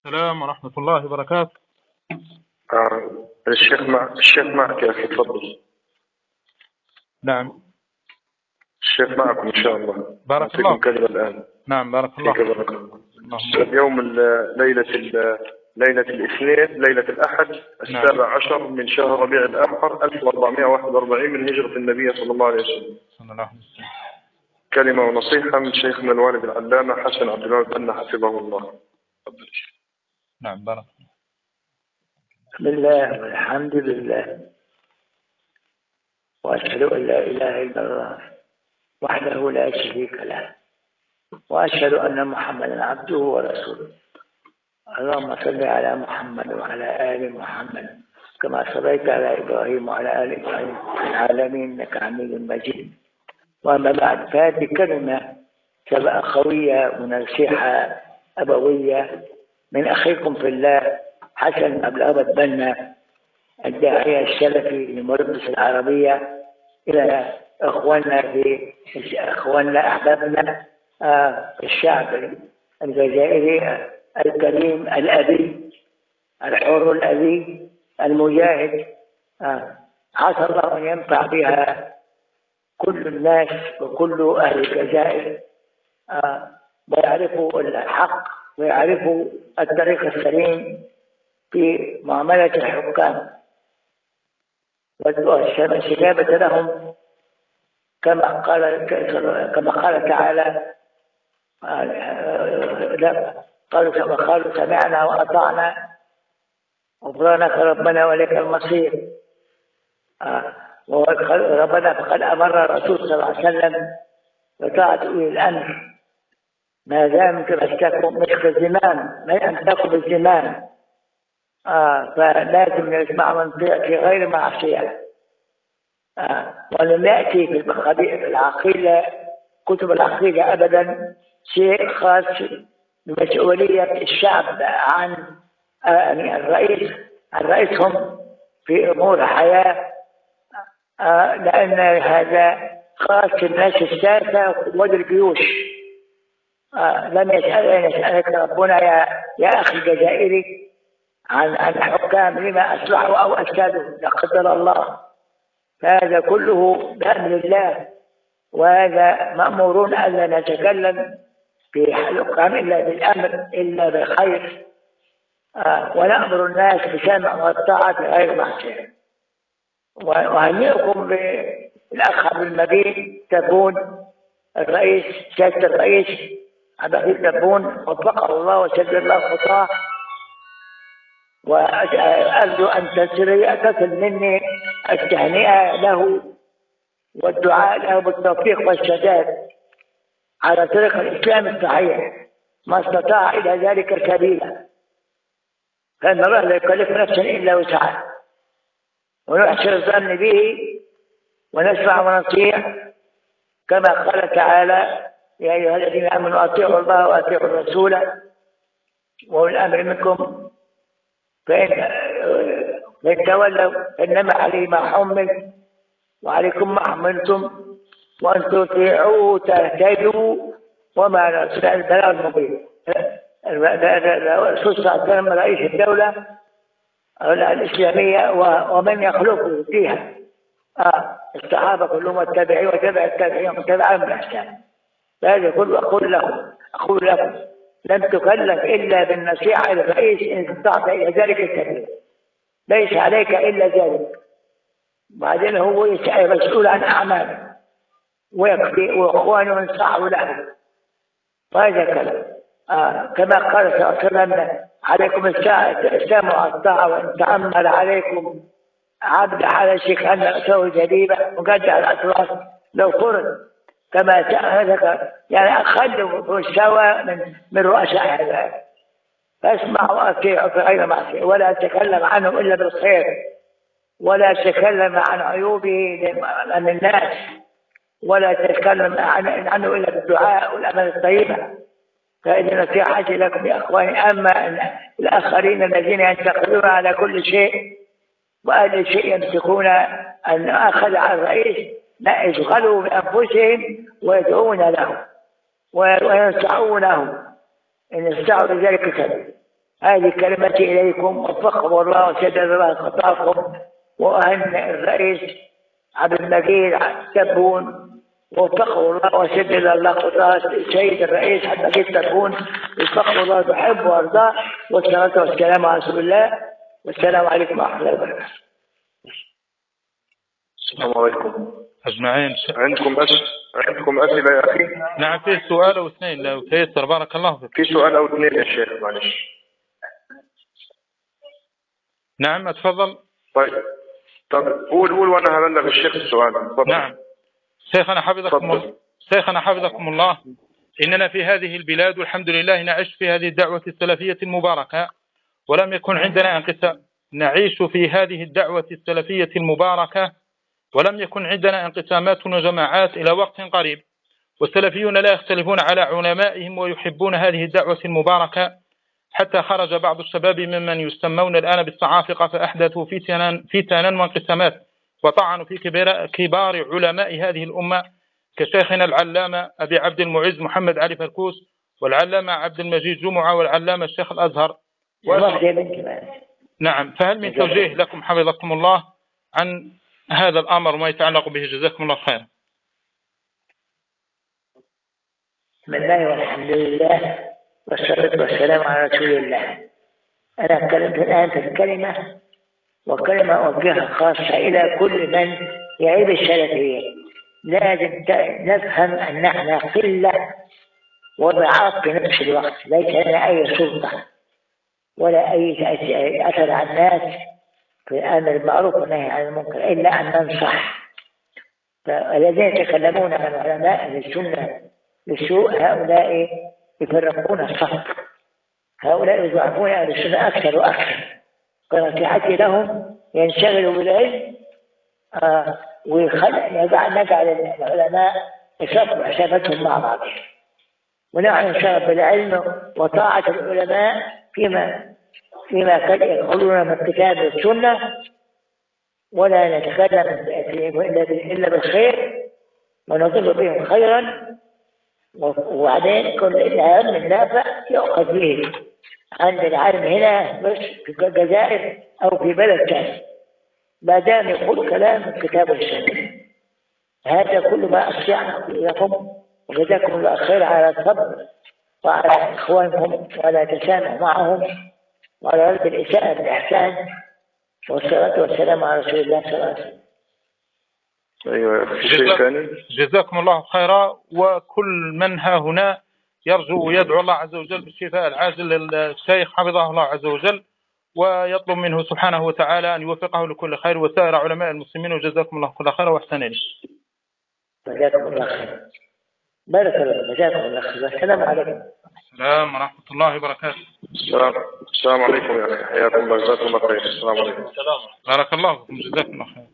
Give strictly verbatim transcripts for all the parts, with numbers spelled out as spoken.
السلام ورحمة الله وبركاته. آه. الشيخ مع الشيخ معك يا أخي، تفضل. نعم، الشيخ معكم إن شاء الله. بارك الله. أعطيكم كلمة الآن. نعم، بارك الله. فيك بارك الله. اللهم. اليوم ال- ليلة ال- ليلة الاثنين، ليلة الأحد نعم. السابع عشر من شهر ربيع الآخر ألف وأربعمائة وواحد وأربعين من هجرة النبي صلى الله عليه وسلم. صلى الله عليه وسلم. كلمة ونصيحة من شيخنا الوالد العلامة حسن عبد الله بن حفظه الله. تفضل. نعم، بارك الله. بسم الله والحمد لله، وأشهد أن لا إله إلا الله وحده لا شريك له، وأشهد أن محمدا عبده ورسوله. اللهم صل على محمد وعلى آل محمد كما صليت على إبراهيم وعلى آل إبراهيم في العالمين إنك حميد مجيد. وأما بعد، فهذه كلمة سبق خوية ونصيحة أبوية من أخيكم في الله حسن عبد الله بنا، الداعية السلفي لمربس العربية، إلى إخواننا في إخواننا أحبابنا آه الشعب الجزائري الكريم الأبي الحر الأبي المجاهد. آه عسى الله أن ينفع بها كل الناس وكل أهل الجزائر، آه ويعرفوا الحق ويعرفوا الطريق السليم في معاملة الحكام، والاستجابة لهم كما قال كما قال تعالى. قالوا قالوا سمعنا وأطعنا غفرانك ربنا وإليك المصير. ربنا فقد أمر الرسول صلى الله عليه وسلم بطاعة أولي الأمر ما دام تمسكوا مسك الزمام، ما أمسكوا بالزمام. آه فلازم نسمع ونطيع في غير معصية. آه ولم يأتي في العقيدة كتب العقيدة أبدا شيء خاص بمسؤولية الشعب عن آه الرئيس عن رئيسهم في أمور الحياة، آه لأن هذا خاص بالناس الساسة والجيوش. آه لم يسألك ربنا يا يا أخي الجزائري عن عن الحكام لما أصلحوا أو أفسدوا، لا قدر الله. هذا كله بأمر الله، وهذا مأمورون ألا نتكلم في الحكام إلا بالأمر إلا بالخير، آه ونأمر الناس بالسمع والطاعة غير معصية. وأهنئكم بالأخ عبد المجيد تبون الرئيس، سيادة الرئيس عبد المجيد تبون، وفقه الله وسدد الله خطاه. وأرجو أن تصل مني التهنئة له والدعاء له بالتوفيق والسداد على طريق الإسلام الصحيح ما استطاع إلى ذلك سبيلا، فإن الله لا يكلف نفسا إلا وسعها، ونحسن الظن به ونسمع ونطيع كما قال تعالى: يا أيها الذين آمنوا أطيعوا الله وأطيعوا الرسول وأولي الأمر منكم فإن تولوا إنما عليه ما حمل وعليكم ما حملتم وأن تطيعوه تهتدوا وما نرسل البلاغ المبين. الرسول صلى الله عليه وسلم رئيس الدولة الإسلامية ومن يخلفه فيها، آه الصحابة كلهم التابعين وتبع التابعين وتبعهم بإحسان. فهذا كله أقول لكم أقول لكم لم تكلف إلا بالنصيحة للرئيس إن استطعت إلى ذلك السبيل، ليس عليك إلا ذلك. بعدين هو مسؤول عن أعماله ويكفي، وإخوانه ينصحوا له. وهذا كلام آه كما قال صلى الله عليه وسلم: عليكم السمع والطاعة، وإن تأمل عليكم عبد على شيخ أن رأسه جديبة وقد على الأطراف لو فرد كما ذكر، يعني أخذوا السوى من من رؤساء هذا. فاسمع وأطيع في غير معصية، ولا تكلم عنه إلا بالخير، ولا تكلم عن عيوبه من الناس، ولا تتكلم عنه إلا بالدعاء والأمل الطيبة. فإذا نصيحتي لكم يا أخواني. أما الآخرين الذين ينتقدون على كل شيء وأهل شيء يمسكون أن أخذ على الرئيس، لا يشغلوا بأنفسهم ويدعون له وينصحونه إن استعوا بذلك سبيل. هذه كلمتي إليكم، وفقكم الله وسدد الله خطاكم، وأهنئ الرئيس عبد المجيد تبون، وفقه الله وسدد الله خطاه سيد الرئيس عبد المجيد تبون، وفقه الله بحب وارضاه، والصلاة والسلام على رسول الله، والسلام عليكم ورحمة الله وبركاته. السلام عليكم أجمعين. عندكم أس... عندكم أسئلة يا أخي؟ نعم فيه سؤال أو اثنين لو تيسر. بارك الله فيك. في سؤال أو اثنين يا شيخ معلش. نعم أتفضل. طيب طب قول قول وأنا هبلغ الشيخ السؤال. فضل. نعم شيخنا حفظكم الله. شيخنا حفظكم الله، إننا في هذه البلاد والحمد لله نعيش في هذه الدعوة السلفية المباركة، ولم يكن عندنا انقسام. نعيش في هذه الدعوة السلفية المباركة ولم يكن عندنا انقسامات وجماعات إلى وقت قريب، والسلفيون لا يختلفون على علمائهم ويحبون هذه الدعوة المباركة، حتى خرج بعض الشباب ممن يسمون الآن بالصعافقة فأحدثوا فتنا فتنا وانقسامات، وطعنوا في كبار, كبار علماء هذه الأمة كشيخنا العلامة أبي عبد المعز محمد علي فركوس، والعلامة عبد المجيد جمعة، والعلامة الشيخ الأزهر. نعم، فهل من توجيه لكم حفظكم الله عن هذا الأمر وما يتعلق به؟ جزاكم الله خير. بسم الله والحمد لله والصلاة والسلام على رسول الله. أنا أتكلمت الآن في الكلمة، وكلمة أوجهها خاصة إلى كل من يعيب السلفية. لازم نفهم أن نحن قلة وضعاف في نفس الوقت، ليس لنا أي سلطة ولا أي أثر على الناس في الأمر بالمعروف والنهي عن المنكر إلا أن ننصح. فالذين يتكلمون عن علماء السنة بالسوء هؤلاء يفرقون الصف، هؤلاء يضعفون أهل السنة أكثر وأكثر. فنصيحتي لهم ينشغلوا بالعلم آه ويجعل نجعل العلماء يصفوا حساباتهم مع بعضهم، ونحن نشتغل بالعلم وطاعة العلماء فيما فيما قد يدخلون من الكتاب والسنة، ولا نتكلم إلا بالخير ونظن بهم خيرا، وبعدين كل العلم النافع يؤخذ به عند العالم هنا بس في الجزائر أو في بلد ثاني، ما دام يقول كلام الكتاب والسنة. هذا كل ما أستطيع لكم، وجزاكم الله خير على الصبر وعلى إخوانكم وعلى التسامح معهم وعلى رد الإساءة بالإحسان، والصلاة والسلام على رسول الله صلى الله عليه وسلم. أيوة في شيء ثاني. جزاكم الله خيرا. وكل من ها هنا يرجو ويدعو الله عز وجل بالشفاء العاجل للشيخ حفظه الله عز وجل، ويطلب منه سبحانه وتعالى أن يوفقه لكل خير وسائر علماء المسلمين. وجزاكم الله كل خير وأحسن إليكم. جزاكم الله خير. بارك الله. جزاكم الله خير. السلام عليكم. السلام ورحمة الله وبركاته. السلام السلام عليكم يا أخي، حياكم الله، جزاكم الله خير. السلام عليكم. بارك الله فيكم. جزاكم الله خير.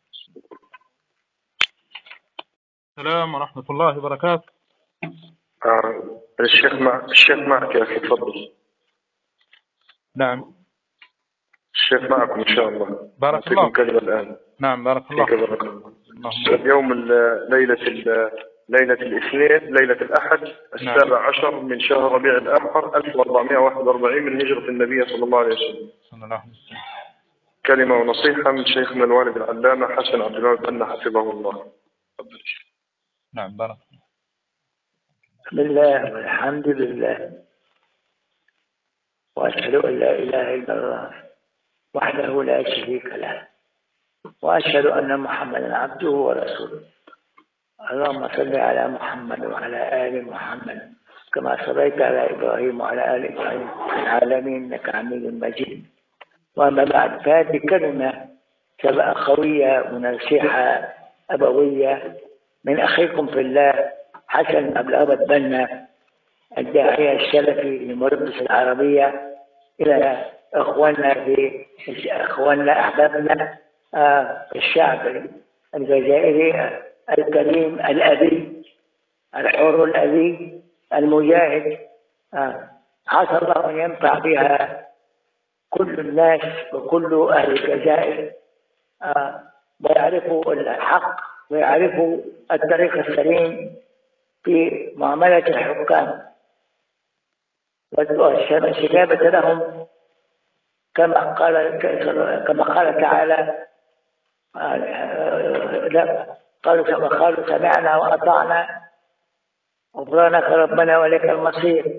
السلام ورحمة الله وبركاته. آه. الشيخ مع الشيخ معك يا أخي، تفضل. نعم الشيخ معكم إن شاء الله. بارك الله فيكم كلمة الآن. نعم بارك الله فيكم. اليوم ليلة ليلة الاثنين، ليلة الأحد السابع نعم. عشر من شهر ربيع الآخر ألف وأربعمائة وواحد وأربعين من هجرة النبي صلى الله عليه وسلم. صلى الله عليه وسلم. كلمة ونصيحة من شيخنا الوالد العلامة حسن عبد الله بن حفظه الله. نعم بارك. بسم الله والحمد لله، وأشهد أن لا إله إلا الله وحده لا شريك له، وأشهد أن محمدا عبده ورسوله. اللهم صل على محمد وعلى آل محمد كما صليت على إبراهيم وعلى آل إبراهيم في العالمين إنك حميد مجيد. وأما بعد، فهذه كلمة أخوية ونصيحة أبوية من أخيكم في الله حسن عبد الله بنا، الداعية السلفي لمربس العربية، إلى إخواننا في إخواننا أحبابنا آه الشعب الجزائري الكريم الأبي الحر الأبي المجاهد، آه عسى الله أن ينفع بها كل الناس وكل أهل الجزائر، آه ويعرفوا الحق ويعرفوا الطريق السليم في معاملة الحكام. والاستجابة لهم كما قال كما قال تعالى قالوا قالوا سمعنا وأطعنا غفرانك ربنا وإليك المصير.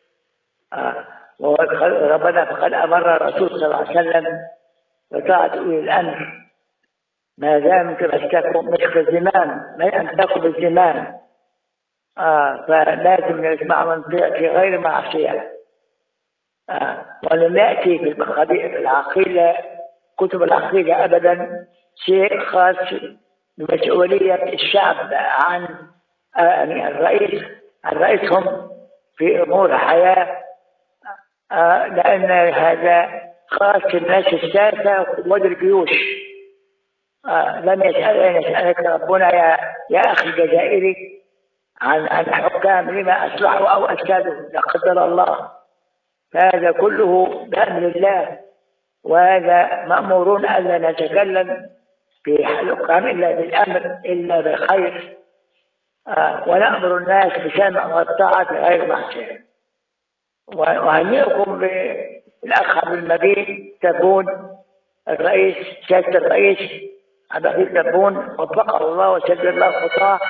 ربنا فقد أمر الرسول صلى الله عليه وسلم بطاعة أولي الأمر ما دام تمسكوا مسك الزمام ما أمسكوا بالزمام. آه فلازم نسمع منطقة في غير معصية. آه ولم يأتي في العقيدة كتب العقيدة أبدا شيء خاص بمسؤولية الشعب عن آه الرئيس عن رئيسهم في أمور الحياة. آه لأن هذا خاص بالناس الساسة والجيوش. آه لم يسألك ربنا يا يا أخي الجزائري عن عن الحكام لما أصلحوا أو أفسدوا لا قدر الله. هذا كله بأمر الله وهذا مأمورون ألا نتكلم في الحكام إلا بالأمر إلا بالخير. آه ونأمر الناس بسمع والطاعة غير معصية. وهنيئكم بالأخ عبد المجيد تبون الرئيس سيادة الرئيس عبد المجيد تبون وفقه الله وسدد الله خطاه.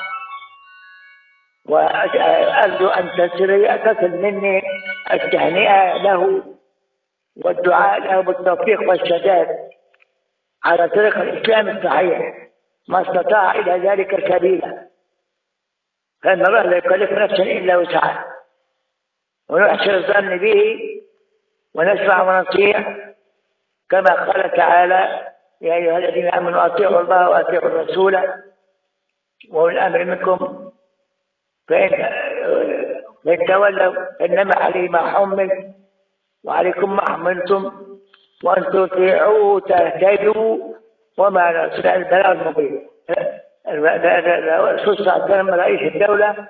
وأرجو أن تصل مني التهنئة له والدعاء له بالتوفيق والسداد على طريق الإسلام الصحيح ما استطاع إلى ذلك سبيلا. فإن الله لا يكلف نفسا إلا وسعها ونحسن الظن به ونسمع ونطيع كما قال تعالى يا أيها الذين آمنوا أطيعوا الله وأطيعوا الرسول وأولي الأمر منكم فإن تولوا إنما عليه ما حمل وعليكم ما حملتم وأن تطيعوه تهتدوا وما نرسل البلاغ المبين. الرسول صلى الله عليه وسلم رئيس الدولة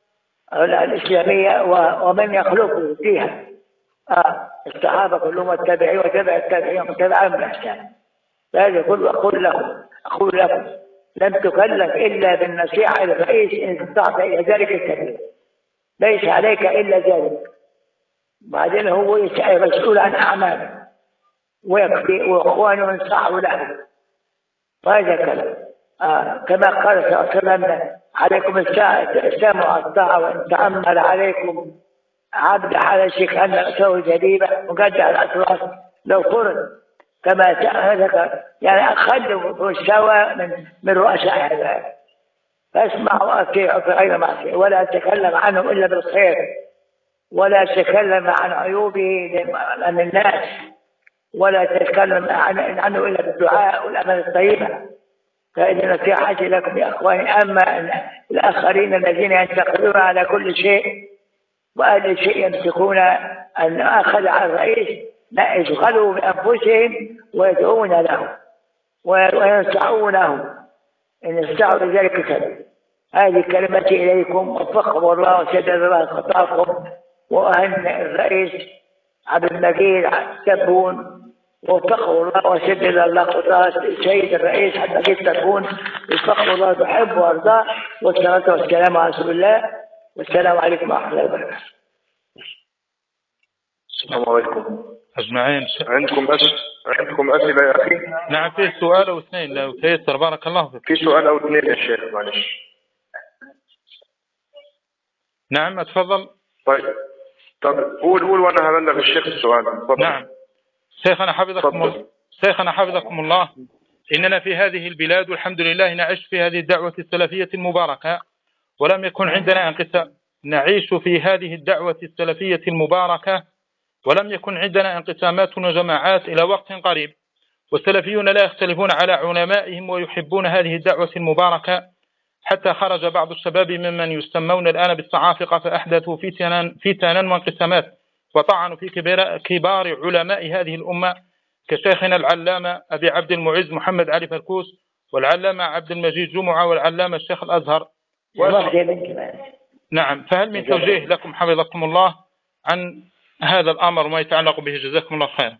الإسلامية ومن يخلقه فيها آه. الصحابة كلهم التابعين وتبع التابعين وتبع الإحسان. فهذا كله أقول لكم أقول لكم لم تكلف إلا بالنصيحة للرئيس إن استطعت إلى ذلك السبيل ليس عليك إلا ذلك. بعدين هو مسؤول عن أعماله ويكفي وإخوانه ينصحوا له. وهذا كلام آه. كما قال صلى الله عليه وسلم عليكم السمع والطاعة وإن تأمل عليكم عبد على شيخ أن رأسه جديبة وقدع الأطراف لو فرد كما ذكر يعني أخذوا مستوى من من رؤساء هذا. فاسمعوا وأطيعوا في غير معصية ولا تكلم عنه إلا بالخير ولا تكلم عن عيوبه من الناس ولا تتكلم عنه إلا بالدعاء والأمل الطيبة. فإن نصيحتي لكم يا أخواني. أما الآخرين الذين ينتقدون على كل شيء وأهل الشيء يمسكون أن أخذ على الرئيس لا يشغلوا بأنفسهم ويدعون له وينصحونه إن استطاعوا لذلك سبيل. هذه كلمتي إليكم وفقكم الله وسدد الله خطاكم وأهن الرئيس عبد المجيد تبون وفقه الله وسدد الله خطاه السيد الرئيس عبد المجيد تبون وفقه الله بحب وارضاه والصلاة والسلام على رسول الله والسلام عليكم ورحمة الله وبركاته. السلام عليكم أجمعين. عندكم أس... عندكم أسئلة يا أخي؟ نعم في سؤال أو اثنين لو تيسر بارك الله فيك. في سؤال أو اثنين يا شيخ معلش. نعم أتفضل. طيب طب قول قول وأنا هبلغ الشيخ السؤال. فضل. نعم شيخنا حفظكم الله. شيخنا حفظكم الله إننا في هذه البلاد والحمد لله نعيش في هذه الدعوة السلفية المباركة ولم يكن عندنا انقسام. نعيش في هذه الدعوة السلفية المباركة ولم يكن عندنا انقسامات وجماعات إلى وقت قريب. والسلفيون لا يختلفون على علمائهم ويحبون هذه الدعوة المباركة حتى خرج بعض الشباب ممن يسمون الآن بالصعافقة فأحدثوا فتنا فتنا وانقسامات وطعنوا في كبار علماء هذه الأمة كشيخنا العلامة أبي عبد المعز محمد علي فركوس والعلامة عبد المجيد جمعة والعلامة الشيخ الأزهر. نعم فهل من توجيه لكم حفظكم الله عن هذا الأمر وما يتعلق به جزاكم الله خير.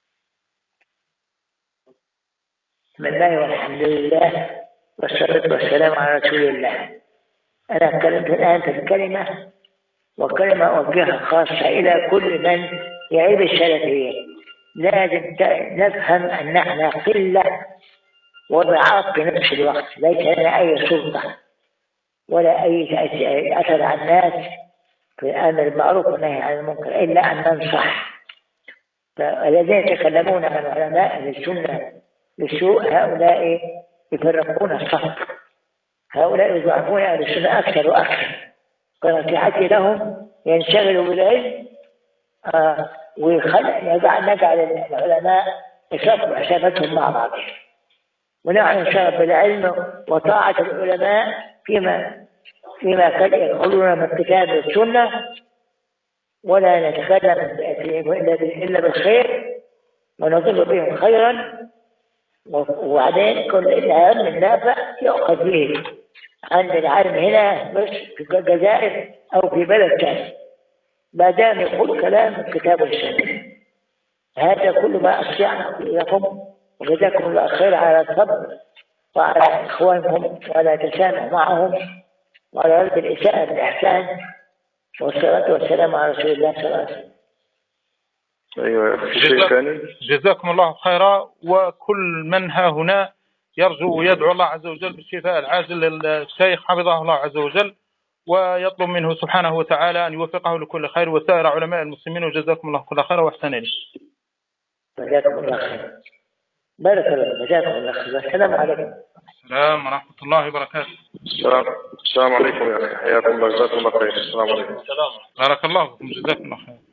بسم الله والحمد لله والصلاة والسلام على رسول الله. أنا أتكلمت الآن في الكلمة وكلمة أوجهها خاصة إلى كل من يعيب السلفية. لازم نفهم أن احنا قلة وضعاف في نفس الوقت، ليس لنا أي سلطة ولا أي أثر على الناس في الأمر بالمعروف والنهي عن المنكر إلا أن ننصح. فالذين يتكلمون عن علماء السنة بالسوء هؤلاء يفرقون الصف، هؤلاء يضعفون أهل السنة أكثر وأكثر. فنصيحتي لهم ينشغلوا بالعلم آه ويجعل نجعل العلماء يصفوا حساباتهم مع بعضهم، ونحن نشتغل بالعلم وطاعة العلماء فيما فيما كان يقولون من الكتاب والسنة، ولا نتكلم إلا بالخير ونظن بهم خيرا. وبعدين كل العلم النافع يؤخذ به عند العالم هنا بس في الجزائر أو في بلد ثاني، ما دام يقول كلام الكتاب والسنة. هذا كل ما أستطيع أن أقول لكم، وجزاكم الله خير على الصبر وعلى إخوانكم وعلى التسامح معهم وعلى رد الإساءة بالإحسان، والصلاة والسلام على رسول الله صلى الله عليه وسلم. أيوة. شيء ثاني. جزاكم الله خيرا. وكل من ها هنا يرجو ويدعو الله عز وجل بالشفاء العاجل للشيخ حفظه الله عز وجل، ويطلب منه سبحانه وتعالى أن يوفقه لكل خير وسائر علماء المسلمين. وجزاكم الله كل خير وأحسن إليك. جزاكم الله خير. بارك الله. جزاكم الله خير. السلام عليكم. السلام ورحمة الله وبركاته. السلام السلام عليكم يا أخي، حياكم الله، جزاكم الله خير. السلام عليكم. بارك الله فيكم، جزاكم الله خير.